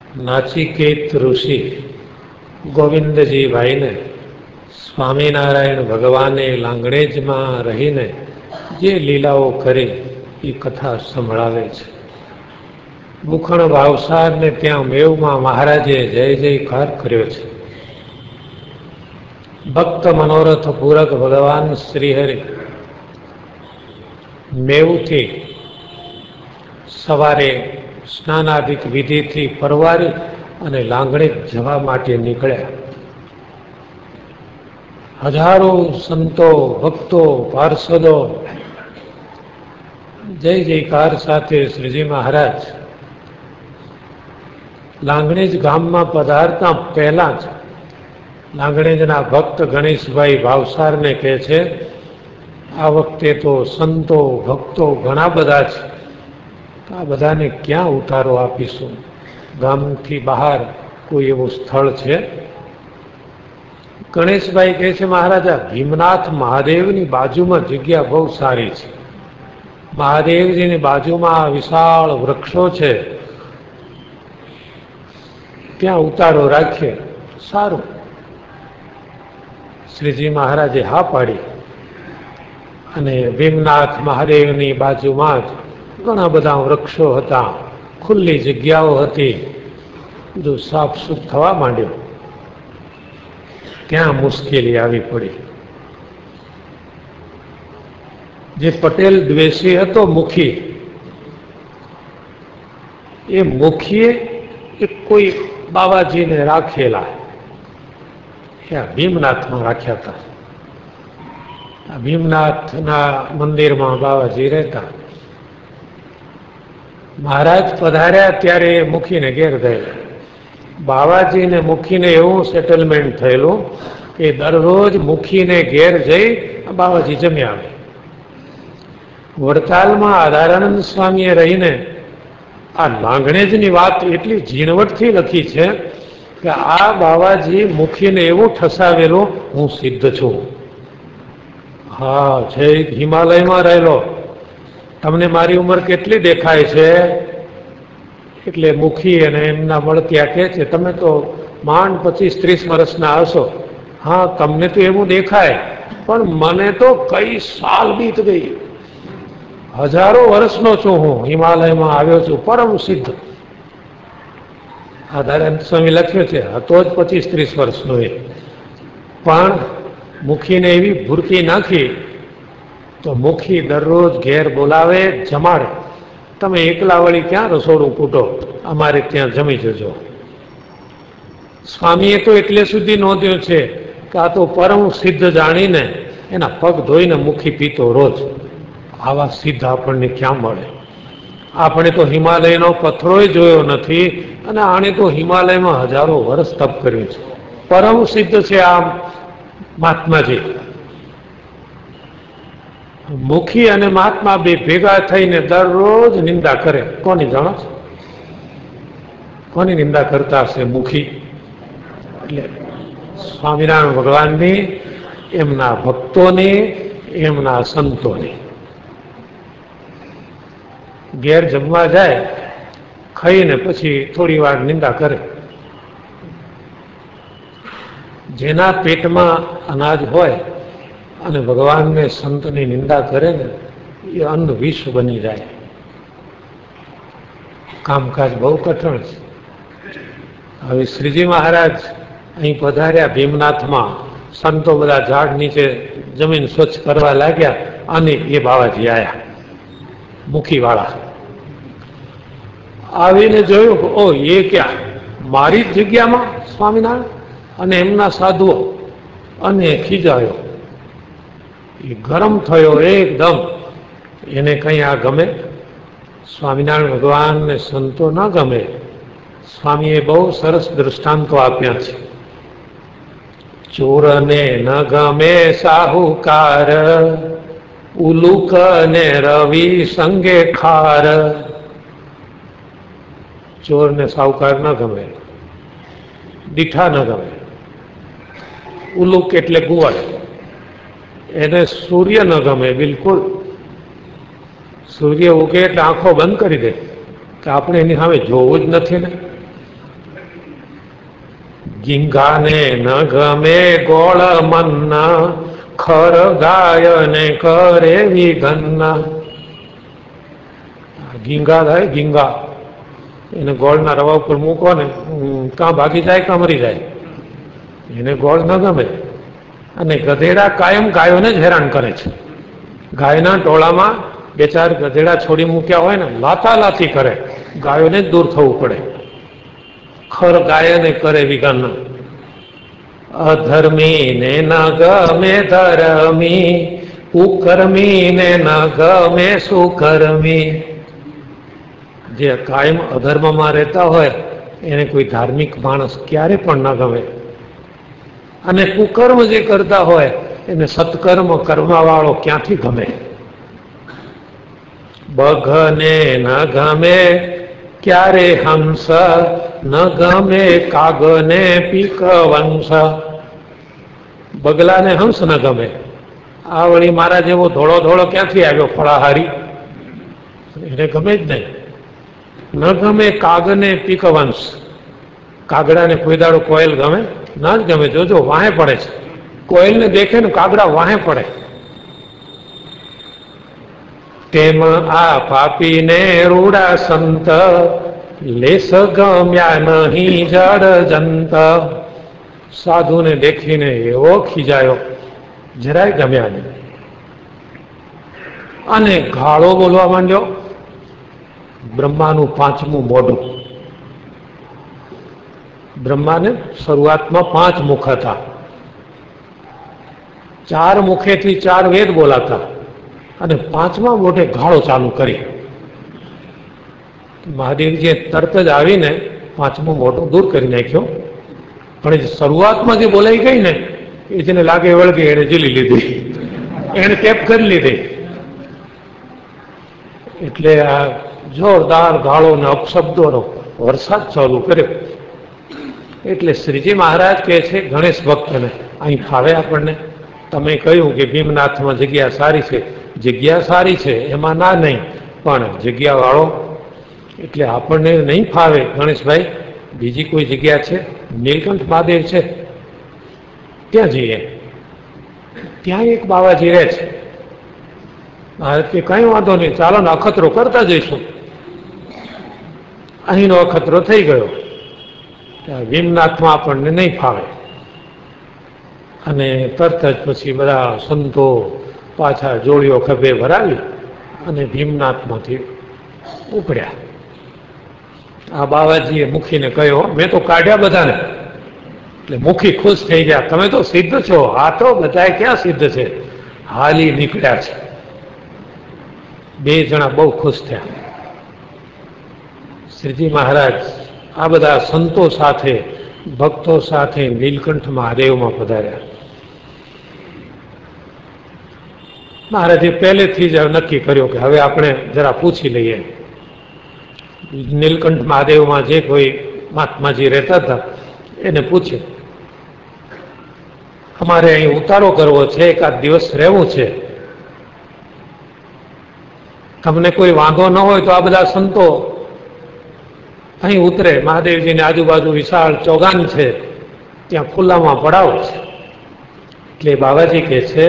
નાચિકેત ઋષિ ગોવિંદજીભાઈને સ્વામિનારાયણ ભગવાને લાંગણેજમાં રહીને જે લીલાઓ કરી એ કથા સંભળાવે છે. મુખણ ભાવસારને ત્યાં મેવમાં મહારાજે જય જયકાર કર્યો છે. ભક્ત મનોરથ પૂરક ભગવાન શ્રીહરિ મેવથી સવારે સ્નાનાદિક વિધિથી પરવારી અને લાંગણેજ જવા માટે નીકળ્યા. હજારો સંતો ભક્તો પાર્ષદો જય જયકાર સાથે શ્રીજી મહારાજ લાંગણેજ ગામમાં પધારતા પહેલા જ લાંગણેજના ભક્ત ગણેશભાઈ ભાવસારને કહે છે, આ વખતે તો સંતો ભક્તો ઘણા બધા છે, આ બધાને ક્યાં ઉતારો આપીશું? ગામથી બહાર કોઈ એવું સ્થળ છે? ગણેશભાઈ કહે છે, મહારાજા ભીમનાથ મહાદેવની બાજુમાં જગ્યા બહુ સારી છે. મહાદેવજીની બાજુમાં વિશાળ વૃક્ષો છે, ત્યાં ઉતારો રાખીએ, સારું. શ્રીજી મહારાજે હા પાડી અને ભીમનાથ મહાદેવની બાજુમાં જ ઘણા બધા વૃક્ષો હતા, ખુલ્લી જગ્યાઓ હતી, બધું સાફસૂફ થવા માંડ્યું. ત્યાં મુશ્કેલી આવી પડી. જે પટેલ દ્વેષી હતો મુખી, એ મુખીએ કોઈ બાવાજીને રાખેલા, ભીમનાથમાં રાખ્યા હતા. ભીમનાથના મંદિરમાં બાવાજી રહેતા. મહારાજ પધાર્યા ત્યારે મુખીને ઘેર ગયેલા. બાવાજીને મુખીને એવું સેટલમેન્ટ થયેલું કે દરરોજ મુખીને ઘેર જઈ બાવાજી જમી આવે. વડતાલમાં આધારાનંદ સ્વામીએ રહીને આ લાંગણેજની વાત એટલી ઝીણવટથી લખી છે કે આ બાવાજી મુખીને એવું ઠસાવેલું, હું સિદ્ધ છું. હા, છે હિમાલયમાં રહેલો, તમને મારી ઉંમર કેટલી દેખાય છે? એટલે મુખી અને એમના મળતિયા કહે છે, તમે તો માંડ 25-30 વર્ષના હશો. હા, તમને તો એવું દેખાય, પણ મને તો કઈ સાલ બીત ગઈ. હજારો વર્ષનો છું હું, હિમાલયમાં આવ્યો છું, પરમ સિદ્ધ. આધારાનંદ સ્વામી લખ્યું છે, હતો જ 25-30 વર્ષનો એ, પણ મુખીને એવી ભૂરકી નાખી તો મુખી દરરોજ ઘેર બોલાવે, જમાડે. તમે એકલા વળી ક્યાં રસોડું કૂટો, અમારે ત્યાં જમી જજો. સ્વામીએ તો એટલે સુધી નોંધ્યું છે કે આ તો પરમ સિદ્ધ જાણીને એના પગ ધોઈને મુખી પીતો રોજ. આવા સિદ્ધ આપણને ક્યાં મળે? આપણે તો હિમાલયનો પથ્થરોય જોયો નથી, અને આણે તો હિમાલયમાં હજારો વર્ષ તપ કર્યું છે. પરમ સિદ્ધ છે આ મહાત્માજી. મુખી અને મહાત્મા બે ભેગા થઈને દરરોજ નિંદા કરે. કોની જાણો છો? કોની નિંદા કરતા હશે? મુખી. એટલે સ્વામિનારાયણ ભગવાનની, એમના ભક્તોની, એમના સંતોની. ઘેર જમવા જાય, ખાઈને પછી થોડી વાર નિંદા કરે. જેના પેટમાં અનાજ હોય અને ભગવાનને સંતની નિંદા કરે ને, એ અન્ન વિષ બની જાય. કામકાજ બહુ કઠણ છે. હવે શ્રીજી મહારાજ અહીં પધાર્યા ભીમનાથમાં, સંતો બધા ઝાડ નીચે જમીન સ્વચ્છ કરવા લાગ્યા, અને એ બાવાજી આવ્યા, મુખીવાળા. આવીને જોયું, ઓ એ ક્યાં, મારી જ જગ્યામાં સ્વામિનારાયણ અને એમના સાધુઓ, અને ખીજાયો. એ ગરમ થયો એકદમ. એને કંઈ આ ગમે? સ્વામિનારાયણ ભગવાનને સંતો ન ગમે. સ્વામીએ બહુ સરસ દૃષ્ટાંતો આપ્યા છે. ચોરને ન ગમે સાહુકાર, ઉલુક ને રવિ સંગે ખાર. ચોરને સાહુકાર ન ગમે, દીઠા ન ગમે. ઉલુક એટલે ગુવાડ, એને સૂર્ય ન ગમે બિલકુલ. સૂર્ય ઉગે એટલે આંખો બંધ કરી દે કે આપણે એની સામે જોવું જ નથી ને. ગીંગાને ન ગમે ગોળ મન્ન, ખર ગાય ને કરે વિઘન્ન. ગીંગા થાય, ગીંગા એને ગોળના રવા ઉપર મૂકો ને કાં ભાગી જાય કાં મરી જાય, એને ગોળ ન ગમે. અને ગધેડા કાયમ ગાયોને જ હેરાન કરે છે. ગાયના ટોળામાં બે ચાર ગધેડા છોડી મૂક્યા હોય ને લાતાલાતી કરે, ગાયોને જ દૂર થવું પડે. ખર ગાયને કરે વિઘન, અધર્મી ને ન ગમે ધર્મી, કુકર્મી ને ન ગમે સુકર્મી. જે કાયમ અધર્મમાં રહેતા હોય એને કોઈ ધાર્મિક માણસ ક્યારે પણ ન ગમે, અને કુકર્મ જે કરતા હોય એને સત્કર્મ કરવાવાળો ક્યાંથી ગમે. બઘને ન ગમે ક્યારે હંસ, ન ગમે કાગને પીક વંશ. બગલાને હંસ ન ગમે. આ વળી મારા જેવો ધોળો ધોળો ક્યાંથી આવ્યો ફળાહારી, એને ગમે જ નહીં. ન ગમે કાગને પીક વંશ. કાગડાને કોઈ દાડો કોયલ ગમે ના જ ગમે. જોજો વાહે પડે છે, કોયલને દેખે ને કાગડા વાહે પડે. તેમ આ પાપીને રૂડા સંત, લેસ ગમ્યા નહીં જડ જંત. સાધુને દેખીને એવો ખીજાયો, જરાય ગમ્યા નહીં. અને ગાળો બોલવા માંડ્યો. બ્રહ્માનું પાંચમું મોઢું. બ્રહ્માને શરૂઆતમાં 5 મુખ હતા. 4 મુખેથી 4 વેદ બોલાતા, અને 5મા મોઢે ગાળો ચાલુ કરી. મહાદેવજીએ તરત જ આવીને 5મું મોઢું દૂર કરી નાખ્યો. પણ શરૂઆતમાં જે બોલાઈ ગઈ ને એ જેને લાગે વળગે એને ઝીલી લીધી, એને ટેપ કરી લીધી. એટલે આ જોરદાર ગાળો ને અપશબ્દોનો વરસાદ ચાલુ કર્યો. એટલે શ્રીજી મહારાજ કહે છે ગણેશ ભક્તને, અહીં ફાવે આપણને. તમે કહ્યું કે ભીમનાથમાં જગ્યા સારી છે, જગ્યા સારી છે એમાં ના નહીં, પણ જગ્યા વાળો એટલે આપણને નહીં ફાવે. ગણેશભાઈ બીજી કોઈ જગ્યા છે? નીલકંઠ મહાદેવ છે, ત્યાં જઈએ. ત્યાં એક બાવાજી રહે છે. કે કઈ વાંધો નહીં, ચાલો ને અખતરો કરતા જઈશું. અહીંનો અખતરો થઈ ગયો. ભીમનાથમાં આપણને નહીં ફાવે. અને તરત જ પછી બધા સંતો પાછા જોડીઓ ખભે ભરાવી અને ભીમનાથમાંથી ઉપડ્યા. આ બાવાજીએ મુખીને કહ્યો, મેં તો કાઢ્યા બધાને. એટલે મુખી ખુશ થઈ ગયા, તમે તો સિદ્ધ છો. આ તો બધા ક્યાં સિદ્ધ છે, હાલી નીકળ્યા છે. 2 જણા બહુ ખુશ થયા. શ્રીજી મહારાજ આ બધા સંતો સાથે ભક્તો સાથે નીલકંઠ મહાદેવમાં પધાર્યા. મહારાજે પહેલેથી જ નક્કી કર્યું કે હવે આપણે જરા પૂછી લઈએ. નીલકંઠ મહાદેવમાં જે કોઈ મહાત્માજી રહેતા હતા એને પૂછ્યું, અમારે અહીં ઉતારો કરવો છે, 1 દિવસ રહેવું છે, તમને કોઈ વાંધો ન હોય તો આ બધા સંતો અહીં ઉતરે. મહાદેવજીની આજુબાજુ વિશાળ ચોગાન છે, ત્યાં ખુલ્લામાં પડાવો છે. એટલે બાબાજી કહે છે,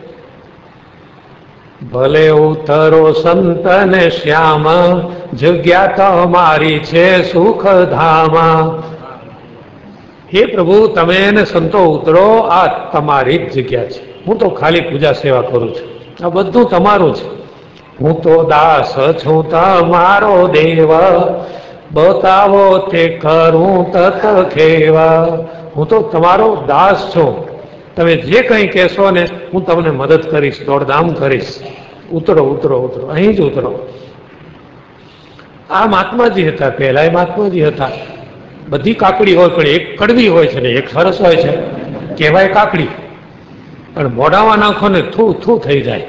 ભલે ઉતરો સંત ને શ્યામ, જગ્યા તમારી છે સુખધામ. હે પ્રભુ, તમે ને સંતો ઉતરો, આ તમારી જ જગ્યા છે. હું તો ખાલી પૂજા સેવા કરું છું, આ બધું તમારું છે. હું તો દાસ છું તમારો દેવ, બતાવો તે કરું તત ખેવા. હું તો તમારો દાસ છું, તમે જે કંઈ કહેશો ને હું તમને મદદ કરીશ, દોડધામ કરીશ. ઉતરો ઉતરો ઉતરો, અહીં જ ઉતરો. આ મહાત્માજી હતા, પહેલા મહાત્માજી હતા. બધી કાકડી હોય પણ એક કડવી હોય છે ને એક સરસ હોય છે, કહેવાય કાકડી, પણ મોઢામાં નાખો ને થૂ થૂ થઈ જાય.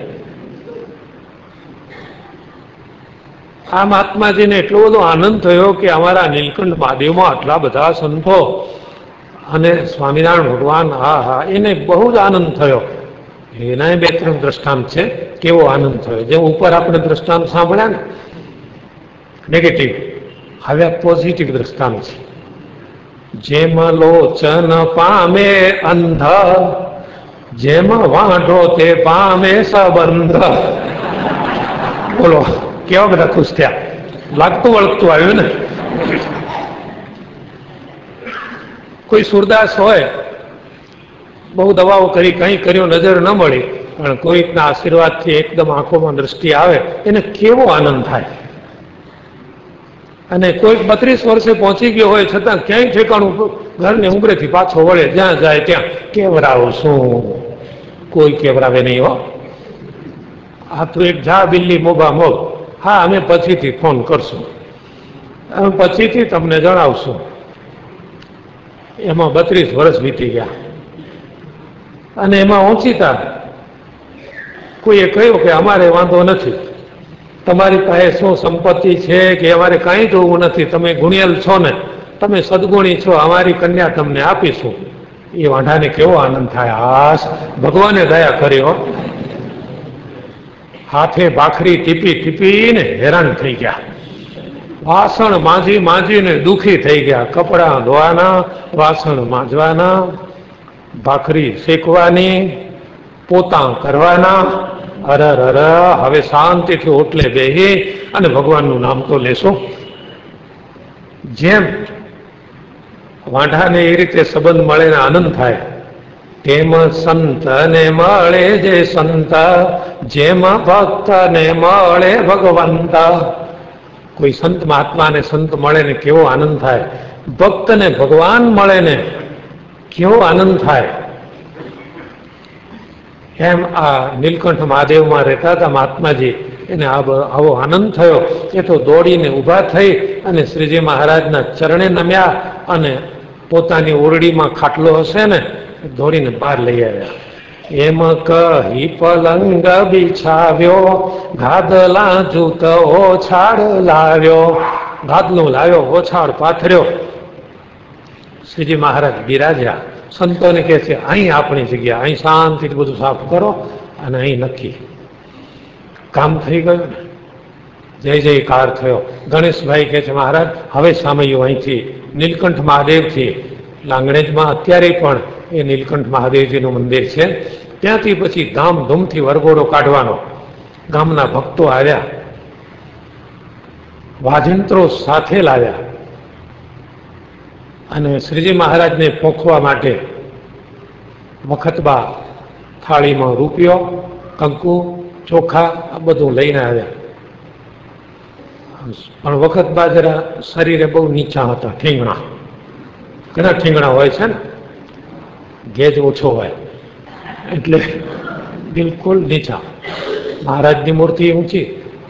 આ મહાત્માજીને એટલો બધો આનંદ થયો કે અમારા નીલકંઠ મહાદેવમાં આટલા બધા સંતો અને સ્વામિનારાયણ ભગવાન, હા હા, એને બહુ જ આનંદ થયો. એના 2-3 દ્રષ્ટાંત છે કેવો આનંદ થયો. જેમ ઉપર આપણે દ્રષ્ટાંત સાંભળ્યા ને નેગેટિવ, હવે પોઝિટિવ દ્રષ્ટાંત છે. જેમ લોચન પામે અંધ, જેમ વાંઢો તે પામે સંબંધ. બોલો કેવા બધા ખુશ થયા, લાગતું વળગતું આવ્યું ને. કોઈ સુરદાસ હોય, બહુ દવાઓ કરી, કંઈ કર્યો નજર ન મળી, પણ કોઈકના આશીર્વાદથી એકદમ આંખોમાં દ્રષ્ટિ આવે, એને કેવો આનંદ થાય. અને કોઈક 32 વર્ષે પહોંચી ગયો હોય છતાં ક્યાંય ઠેકાણું, ઘરને ઉંબરેથી પાછો વળે, જ્યાં જાય ત્યાં કેવરાવું શું, કોઈ કેવરાવે નહીં હો. આ તો એક જા બિલ્લી મોગા મોગ, હા અમે પછીથી ફોન કરશું, અમે પછીથી તમને જણાવશું. એમાં 32 વર્ષ વીતી ગયા અને એમાં ઓછીતા કોઈએ કહ્યું કે અમારે વાંધો નથી, તમારી પાસે શું સંપત્તિ છે કે અમારે કાંઈ જોવું નથી, તમે ગુણિયલ છો ને, તમે સદગુણી છો, અમારી કન્યા તમને આપીશું. એ વાંઢાને કેવો આનંદ થાય, હાશ ભગવાને દયા કર્યો. હાથે ભાખરી ટીપી ટીપીને હેરાન થઈ ગયા, વાસણ માંજી માંજીને દુઃખી થઈ ગયા, કપડાં ધોવાના, વાસણ માંજવાના, ભાખરી શેકવાની, પોતા કરવાના. અરર અર, હવે શાંતિથી ઓટલે બેહી અને ભગવાનનું નામ તો લેશો. જેમ વાંઢાને એ રીતે સંબંધ મળે ને આનંદ થાય, તેમ સંતને મળે જે સંત, જેમ ભક્તને મળે ભગવંત. કોઈ સંત મહાત્માને સંત મળે ને કેવો આનંદ થાય, ભક્તને ભગવાન મળે ને કેવો આનંદ થાય. એમ આ નીલકંઠ મહાદેવમાં રહેતા હતા મહાત્માજી, એને આવો આનંદ થયો. એ તો દોડીને ઊભા થઈ અને શ્રીજી મહારાજના ચરણે નમ્યા અને પોતાની ઓરડીમાં ખાટલો હશે ને દોડીને બહાર લઈ આવ્યા. એમ કહી પલંગ બિછાવ્યો, ગાદલા જૂત ઓછાડ લાવ્યો. ગાદલું લાવ્યો, ઓછાડ પાથર્યો. શ્રીજી મહારાજ બિરાજ્યા. સંતોને કહે છે અહીં આપણી જગ્યા, અહીં શાંતિથી બધું સાફ કરો અને અહીં નક્કી. કામ થઈ ગયું ને, જય જયકાર થયો. ગણેશભાઈ કહે છે મહારાજ હવે સામયું અહીંથી નીલકંઠ મહાદેવથી લાંગણેજમાં અત્યારે પણ એ નીલકંઠ મહાદેવજીનું મંદિર છે, ત્યાંથી પછી ધામધૂમથી વરઘોડો કાઢવાનો. ગામના ભક્તો આવ્યા, વાજિંત્રો સાથે લાવ્યા અને શ્રીજી મહારાજને પોખવા માટે વખતબા થાળીમાં રૂપિયો, કંકુ, ચોખા આ બધું લઈને આવ્યા. પણ વખતબા જરા શરીરે બહુ નીચા હતા, ઠીંગણા, ઘણા ઠીંગણા હોય છે ને, ગેજ ઓછો હોય એટલે બિલકુલ નીચા. મહારાજની મૂર્તિ ઊંચી.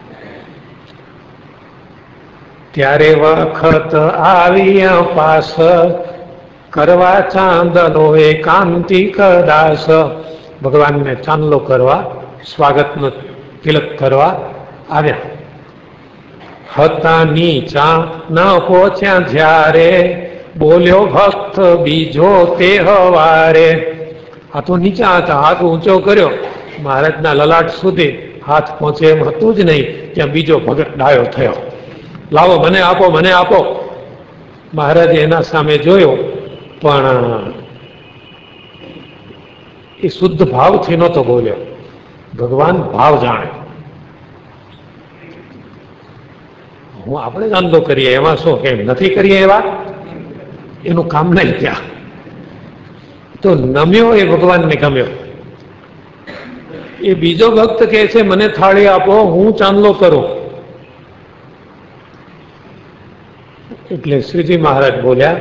ત્યારે વખત આવી પાસ, કરવા ચાંદલો એકાંતિક દાસ. ભગવાનને ચાંદલો કરવા, સ્વાગતનો તિલક કરવા આવ્યા. હતા નીચા ન પહોંચ્યા જ્યારે, બોલ્યો ભક્ત બીજો તે હવારે. આ તો નીચા હતા, હાથ ઊંચો કર્યો મહારાજના લલાટ સુધી, હાથ પહોંચે એમ હતું જ નહીં, ત્યાં બીજો ભગત ડાયો થયો. લાવો મને આપો, મને આપો. મહારાજે એના સામે જોયો, પણ એ શુદ્ધ ભાવથી નહોતો બોલ્યો. ભગવાન ભાવ જાણે. હું આપણે ધંધો કરીએ એમાં શું, કેમ નથી કરીએ એવા, એનું કામ નહીં ત્યાં. તો નમ્યો એ ભગવાનને ગમ્યો. એ બીજો ભક્ત કહે છે મને થાળી આપો, હું ચાંદલો કરું. એટલે શ્રીજી મહારાજ બોલ્યા,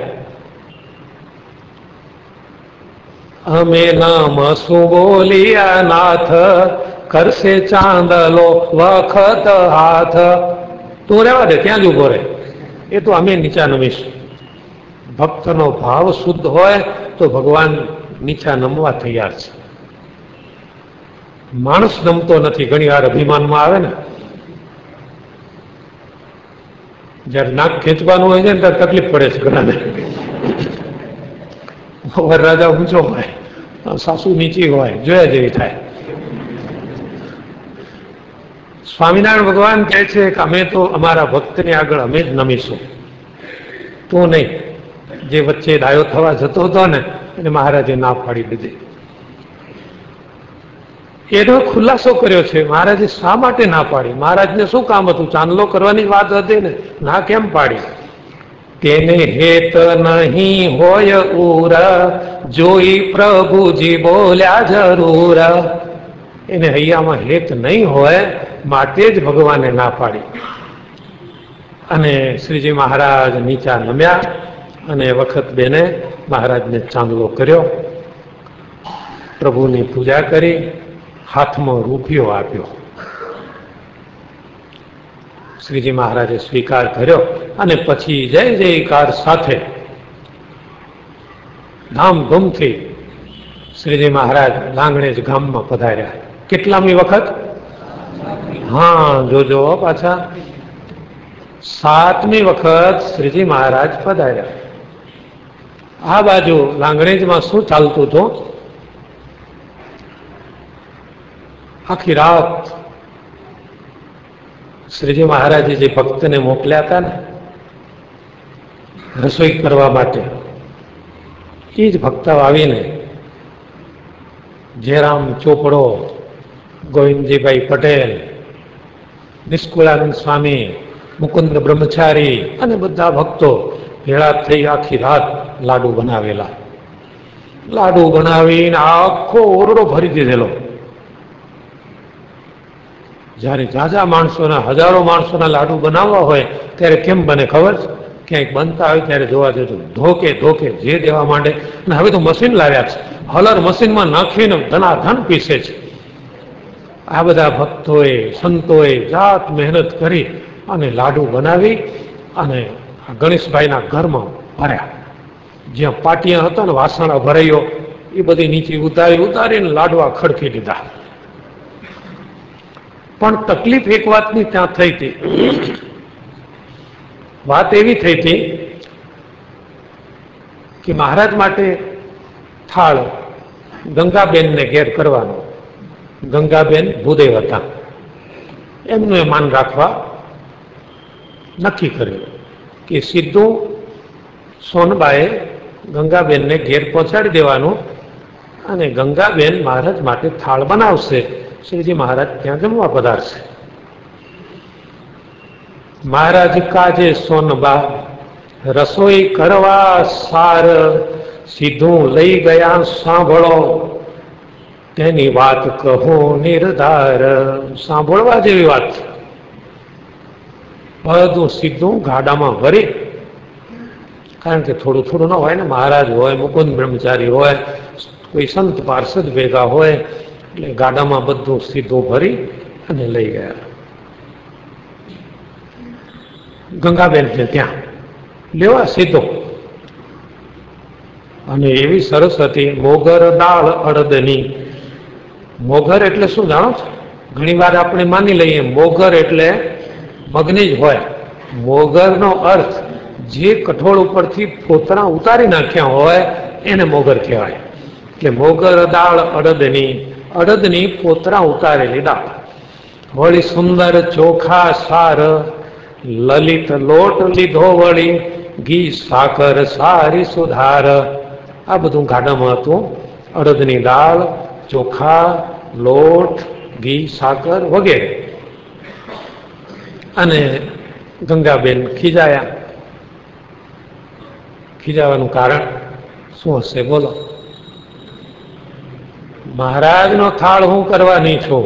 અમે નામ શું બોલિયા નાથ, કરશે ચાંદલો વખત હાથ. તું રહેવા દે, ત્યાં જ ઉભો રહે, એ તો અમે નીચા નમીશું. ભક્તનો ભાવ શુદ્ધ હોય તો ભગવાન નીચા નમવા તૈયાર છે. માણસ નમતો નથી. ઘણી વાર અભિમાનમાં આવે ને, જયારે નાક ખેંચવાનું હોય છે ને ત્યારે તકલીફ પડે છે ઘણાને. વરરાજા ઊંચો હોય, સાસુ નીચી હોય, જોયા જેવી થાય. સ્વામિનારાયણ ભગવાન કહે છે કે અમે તો અમારા ભક્તને આગળ અમે જ નમીશું, તું નહીં. જે વચ્ચે ડાયો થવા જતો હતો ને એને મહારાજે ના પાડી દીધી. એનો ખુલાસો કર્યો છે મહારાજે શા માટે ના પાડી. મહારાજને શું કામ હતું? ચાંદલો કરવાની વાત હતી ને, ના કેમ પાડી? તેને હેત નહીં હોય ઉર, જોઈ પ્રભુજી બોલ્યા જરૂર. એને હૈયામાં હેત નહીં હોય માટે જ ભગવાને ના પાડી. અને શ્રીજી મહારાજ નીચા નમ્યા અને વખત બેને મહારાજને ચાંદલો કર્યો, પ્રભુની પૂજા કરી, હાથમાં રૂપિયો આપ્યો. શ્રીજી મહારાજે સ્વીકાર કર્યો અને પછી જય જયકાર સાથે ધામધૂમથી શ્રીજી મહારાજ લાંગણેજ ગામમાં પધાર્યા. કેટલામી વખત? હા, જોજો પાછા 7મી વખત શ્રીજી મહારાજ પધાર્યા. આ બાજુ લાંગણેજમાં શું ચાલતું હતું? આખી રાત શ્રીજી મહારાજે જે ભક્તને મોકલ્યા હતા ને રસોઈ કરવા માટે, એ જ ભક્તો આવીને જયરામ ચોપડો, ગોવિંદજીભાઈ પટેલ, નિષ્કુળાનંદ સ્વામી, મુકુંદ બ્રહ્મચારી અને બધા ભક્તો ભેળા થઈ આખી રાત લાડુ બનાવેલા. લાડુ બનાવીને આખો ઓરડો ભરી દીધેલો. જ્યારે ઝાઝા માણસોના, હજારો માણસોના લાડુ બનાવવા હોય ત્યારે કેમ બને ખબર? ક્યાંક બનતા હોય ત્યારે જોવા જજો, ધોકે ધોકે જે દેવા માંડે. અને હવે તો મશીન લાવ્યા છે, હલર મશીનમાં નાખીને ધનાધન પીસે છે. આ બધા ભક્તોએ, સંતોએ જાત મહેનત કરી અને લાડુ બનાવી અને ગણેશભાઈના ઘરમાં ભર્યા. જ્યાં પાટિયા હતા ને, વાસણા ભરાઈઓ, એ બધી નીચે ઉતારીને લાડવા ખડકી દીધા. પણ તકલીફ એક વાતની ત્યાં થઈ હતી. વાત એવી થઈ હતી કે મહારાજ માટે થાળ ગંગાબેનને ઘેર કરવાનો. ગંગાબેન ભૂદેવ હતા, એમનું એ માન રાખવા નક્કી કર્યું કે સીધું સોનબાએ ગંગાબેનને ઘેર પહોંચાડી દેવાનું અને ગંગાબેન મહારાજ માટે થાળ બનાવશે. શ્રીજી મહારાજ ત્યાં જમવા પધારશે. મહારાજ કાજે સોનબા રસોઈ કરવા સાર, સીધું લઈ ગયા સાંભળો, તેની વાત કહો નિર્ધાર. સાંભળવા જેવી વાત છે. બધું સીધું ગાડામાં ભરી, કારણ કે થોડું થોડું ન હોય ને, મહારાજ હોય, મુકુંદ બ્રહ્મચારી હોય, કોઈ સંત પાર્ષદ ભેગા હોય, એટલે ગાડામાં બધું સીધું ભરી અને લઈ ગયા ગંગાબેનને ત્યાં લેવા સીધો. અને એવી સરસ હતી મોગર દાળ અડદની. મોગર એટલે શું જાણો છો? ઘણી વાર આપણે માની લઈએ મોગર એટલે મગની જ હોય. મોગરનો અર્થ જે કઠોળ ઉપરથી પોતરા ઉતારી નાખ્યા હોય એને મોગર કહેવાય. એટલે મોગર દાળ અડદની, અડદની પોતરા ઉતારેલી દાળ. વળી સુંદર ચોખા સાર, લલિત લોટ લીધો વળી, ઘી સાકર સારી સુધાર. આ બધું ગાડામાં હતું. અડદની દાળ, ચોખા, લોટ, ઘી, સાકર વગેરે. અને ગંગાબેન ખીજાયા. ખીજાવાનું કારણ શું હશે બોલો? મહારાજનો થાળ હું કરવાની છું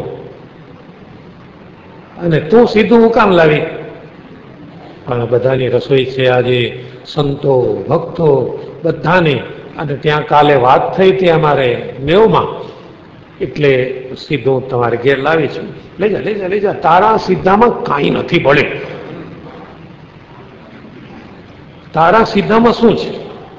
અને તું સીધું હું કામ લાવી? પણ બધાની રસોઈ છે આજે, સંતો ભક્તો બધાની. અને ત્યાં કાલે વાત થઈ હતી અમારે મેવમાં, એટલે સીધું તમારે ઘેર લાવી છું. લઈ જા, લઈ જા, લઈ જા. તારા સીધામાં કાંઈ નથી પડે. તારા સીધામાં શું છે?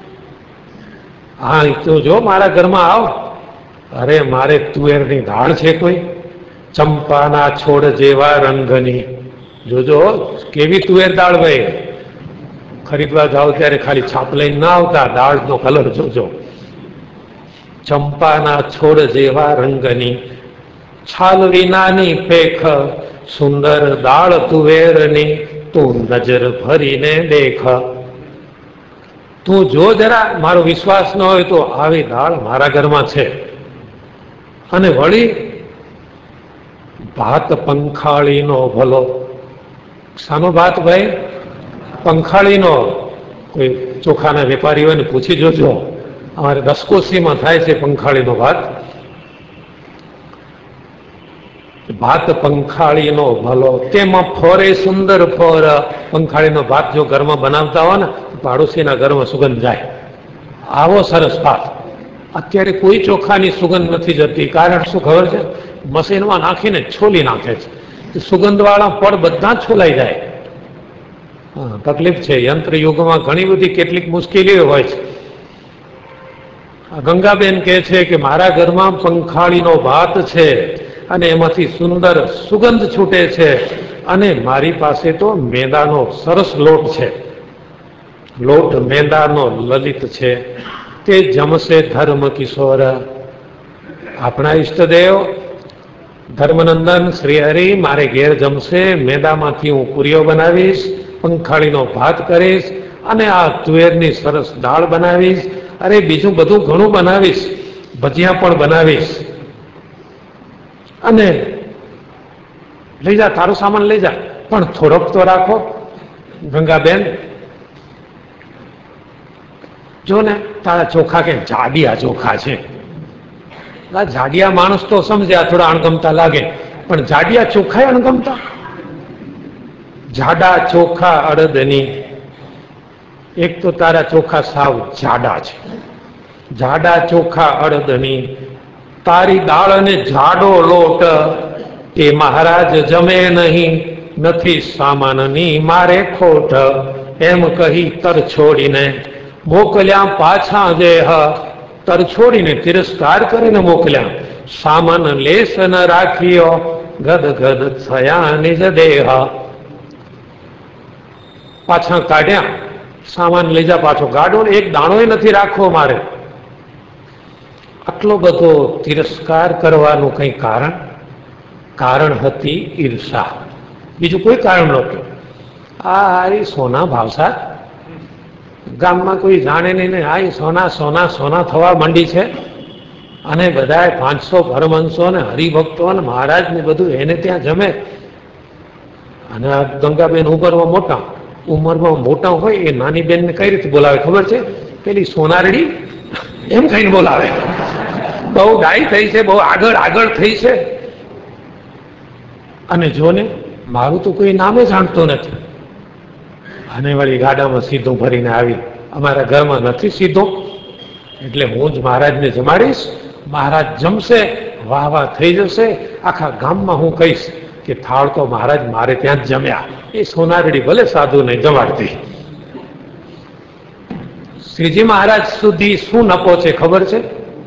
હા, તો જો મારા ઘરમાં આવ. અરે મારે તુવેરની દાળ છે કોઈ, ચંપાના છોડ જેવા રંગની. જોજો કેવી તુવેર દાળ ભાઈ. ખરીદવા જાઓ ત્યારે ખાલી છાપ લઈને ના આવતા, દાળનો કલર જોજો. ચંપાના છોડ જેવા રંગની, છાલ વિનાની પેખ, સુંદર દાળ તુવેરની, તું નજર ભરીને દેખ. તું જો જરા, મારો વિશ્વાસ ન હોય તો આવી દાળ મારા ઘરમાં છે. અને વળી ભાત પંખાળીનો ભલો. શાનો ભાત ભાઈ? પંખાળીનો. કોઈ ચોખાના વેપારી હોય ને પૂછી જોજો, અમારે 10 કોસીમાં થાય છે પંખાળીનો ભાત. ભાત પંખાળીનો ભલો, તેમાં ફોરે સુંદર ફોર. પંખાળીનો ભાત જો ઘરમાં બનાવતા હોય ને, પાડોશીના ઘરમાં સુગંધ જાય. આવો સરસ ભાત. અત્યારે કોઈ ચોખાની સુગંધ નથી જતી. કારણ શું ખબર છે? મશીનમાં નાખીને છોલી નાખે છે. સુગંધવાળા ફળ બધા છોલાઈ જાય. તકલીફ છે. યંત્ર યુગમાં ઘણી બધી કેટલીક મુશ્કેલીઓ હોય છે. ગંગાબેન કહે છે કે મારા ઘરમાં પંખાળીનો ભાત છે અને એમાંથી સુંદર સુગંધ છૂટે છે, અને મારી પાસે તો મેંદાનો સરસ લોટ છે. લોટ મેંદાનો લલિત છે, તે જમશે ધર્મ કિશોર. આપણા ઈષ્ટદેવ ધર્મનંદન શ્રી હરિ મારે ઘેર જમશે. મેંદામાંથી હું પૂરીઓ બનાવીશ, પંખાળીનો ભાત કરીશ, અને આ તુવેરની સરસ દાળ બનાવીશ. અરે બીજું બધું ઘણું બનાવીશ, ભજીયા પણ બનાવીશ. અને લઈ જા, તારો સામાન લઈ જા, પણ થોડોક તો રાખો. ગંગાબેન જો ને, તારા ચોખા કે જાડિયા ચોખા છે. જાડિયા માણસ તો સમજ્યા, થોડા અણગમતા લાગે, પણ જાડિયા ચોખા અણગમતા? જાડા ચોખા અડદની. એક તો તારા ચોખા સાવ જાડા છે. જાડા ચોખા અડદની, તારી દાળ અને જાડો લોટ, તે મહારાજ જમે નહીં, નથી સામાનની મારે ખોટ. એમ કહી તર છોડીને મોકલ્યા પાછા દેહ. તર છોડીને તિરસ્કાર કરીને મોકલ્યા. સામાન લેસ ન રાખ્યો, ગદ ગદ થયા નિજ દેહ. પાછા કાઢ્યા. સામાન લઈ જા પાછો. ગાડો એક દાણો નથી રાખવો મારે. આટલો બધો તિરસ્કાર કરવાનું કઈ કારણ? કારણ હતી ઈર્ષા, બીજું કોઈ કારણ નહોતું. આ સોના ભાવસાર ગામમાં કોઈ જાણે નહીં ને, આ સોના સોના સોના થવા માંડી છે. અને બધા 500 પરમહંસો ને હરિભક્તો ને મહારાજ ને બધું એને ત્યાં જમે. અને આ ગંગાબેન ઉંમરમાં મોટા હોય એ નાની બેનને કઈ રીતે બોલાવે ખબર છે? પેલી સોનારડી એમ કહીને બોલાવે. બહુ ડાઈ થઈ છે, બહુ આગળ થઈ છે. અને જો ને, મારું તો કોઈ નામે જાણતો નથી. અને વળી ગાડામાં સીધું ભરીને આવી. અમારા ઘરમાં નથી સીધો, એટલે હું જ મહારાજને જમાડીશ. મહારાજ જમશે, વાહ વાહ થઈ જશે. આખા ગામમાં હું કહીશ કે થાળ તો મહારાજ મારે ત્યાં જ જમ્યા. એ સોનારડી ભલે સાધુ નહીં જમાડતી. શ્રીજી મહારાજ સુધી શું નફો છે ખબર છે?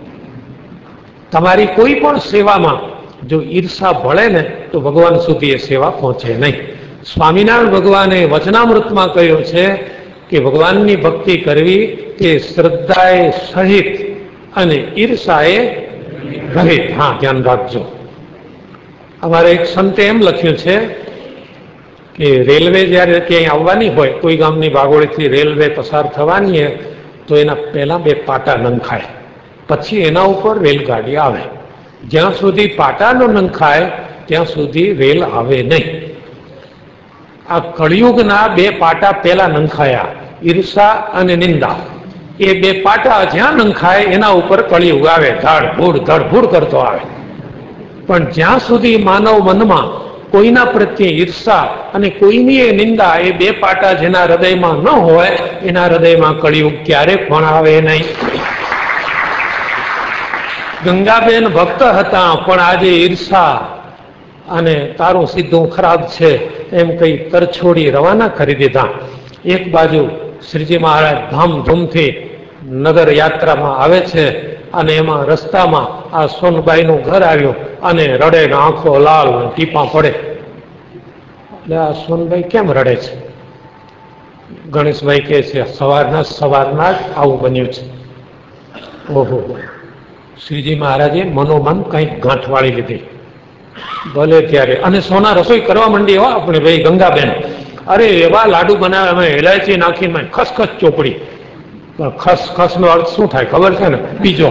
તમારી કોઈ પણ સેવામાં જો ઈર્ષા ભળે ને, તો ભગવાન સુધી એ સેવા પહોંચે નહીં. સ્વામિનારાયણ ભગવાને વચનામૃતમાં કહ્યું છે કે ભગવાનની ભક્તિ કરવી તે શ્રદ્ધાએ સહિત અને ઈર્ષાએ રહિત. હા, ધ્યાન રાખજો. અમારે એક સંતે એમ લખ્યું છે કે રેલવે જ્યારે ક્યાંય આવવાની હોય, કોઈ ગામની બાગોળીથી રેલવે પસાર થવાની હોય, તો એના પહેલા 2 પાટા નંખાય, પછી એના ઉપર રેલગાડી આવે. જ્યાં સુધી પાટા ન નંખાય ત્યાં સુધી રેલ આવે નહીં. આ કળિયુગના 2 પાટા પહેલા નંખાયા, ઈર્ષા અને નિંદા. એ 2 પાટા જ્યાં નંખાય એના ઉપર કળિયુગ આવે, ધડભૂડ કરતો આવે. પણ જ્યાં સુધી માનવ મનમાં કોઈના પ્રત્યે ઈર્ષા અને કોઈની એ નિંદા, એ 2 પાટા જેના હૃદયમાં ન હોય, એના હૃદયમાં કળિયુગ ક્યારે પણ આવે નહીં. ગંગાબેન ભક્ત હતા, પણ આજે ઈર્ષા અને તારું સીધું ખરાબ છે એમ કઈ તરછોડી રવાના કરી દીધા. એક બાજુ શ્રીજી મહારાજ ધામધૂમથી નગર યાત્રામાં આવે છે, અને એમાં રસ્તામાં આ સોનબાઈનું ઘર આવ્યું, અને રડે ને આંખો લાલ ટીપા પડે. એટલે આ સોનબાઈ કેમ રડે છે? ગણેશભાઈ કહે છે સવારના જ આવું બન્યું છે. ઓહો, શ્રીજી મહારાજે મનોમન કંઈક ગાંઠ વાળી લીધી. ભલે ત્યારે, અને સોના રસોઈ કરવા માંડી. હો આપણે ભાઈ ગંગાબેન, અરે એવા લાડુ બનાવે, અમે ઇલાયચી નાખીને ખસખસ ચોપડી. ખસ ખસનો અર્થ શું થાય ખબર છે ને? બીજો.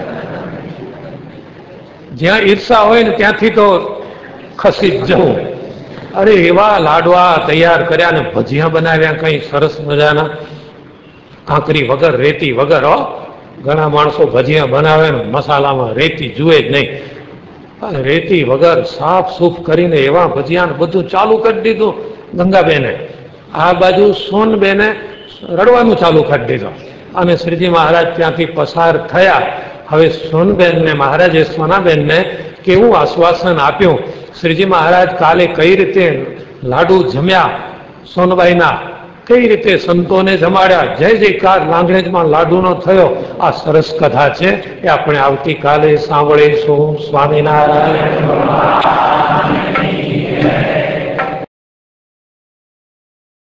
જ્યાં ઈર્ષા હોય ને ત્યાંથી તો ખસી જ જવું. અરે એવા લાડવા તૈયાર કર્યા ને ભજીયા બનાવ્યા કઈ સરસ મજાના, કાંકરી વગર, રેતી વગર. ઘણા માણસો ભજીયા બનાવે ને મસાલામાં રેતી જુએ જ નહીં. રેતી વગર સાફ સૂફ કરીને એવા ભજીયા બધું ચાલુ કરી દીધું ગંગાબેને. આ બાજુ સોનબેને રડવાનું ચાલુ કરી દીધું. અને શ્રીજી મહારાજ ત્યાંથી પસાર થયા. હવે સોનબેનને મહારાજે સોનાબેનને કેવું આશ્વાસન આપ્યું. શ્રીજી મહારાજ કાલે કઈ રીતે લાડુ જમ્યા સોનબાઈના, કઈ રીતે સંતોને જમાડ્યા, જય જયકાર લાંગણેજમાં લાડુનો થયો. આ સરસ કથા છે એ આપણે આવતીકાલે સાંભળીશું. સ્વામિનારાયણ.